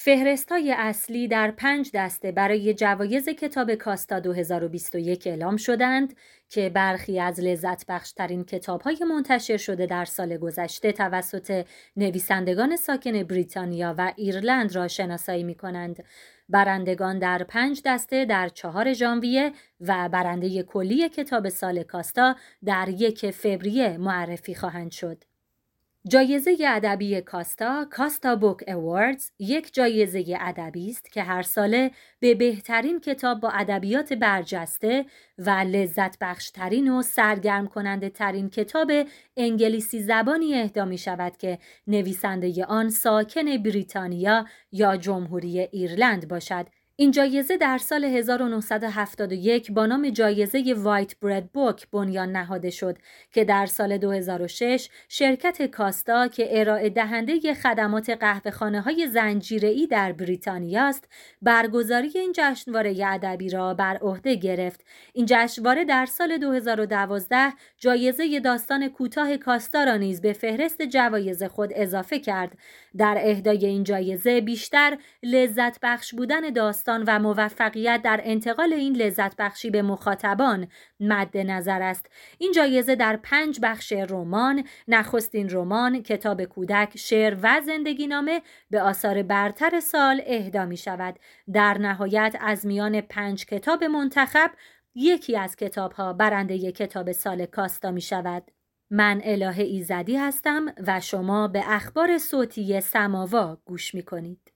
فهرست‌های اصلی در 5 دسته برای جوایز کتاب کاستا 2021 اعلام شدند که برخی از لذت بخشترین کتاب‌های منتشر شده در سال گذشته توسط نویسندگان ساکن بریتانیا و ایرلند را شناسایی می‌کنند. برندگان در 5 دسته در 4 ژانویه و برنده کلی کتاب سال کاستا در 1 فوریه معرفی خواهند شد. جایزه ادبی کاستا بوک اواردز یک جایزه ادبی است که هر ساله به بهترین کتاب با ادبیات برجسته و لذت بخشترین و سرگرم کننده ترین کتاب انگلیسی زبانی اهدا می شود که نویسنده آن ساکن بریتانیا یا جمهوری ایرلند باشد. این جایزه در سال 1971 با نام جایزه وایت برد بوک بنیان نهاده شد که در سال 2006 شرکت کاستا که ارائه دهنده خدمات قهوه‌خانه‌های زنجیره‌ای در بریتانیا است، برگزاری این جشنواره ادبی را بر عهده گرفت. این جشنواره در سال 2012 جایزه داستان کوتاه کاستا را نیز به فهرست جوایز خود اضافه کرد. در اهدای این جایزه بیشتر لذت بخش بودن داستان و موفقیت در انتقال این لذت بخشی به مخاطبان مد نظر است. این جایزه در 5 بخش رمان، نخستین رمان، کتاب کودک، شعر و زندگی نامه به آثار برتر سال اهدا می شود. در نهایت از میان 5 کتاب منتخب، یکی از کتاب‌ها برنده کتاب سال کاستا می شود. من الهه ایزدی هستم و شما به اخبار صوتی سماوا گوش می کنید.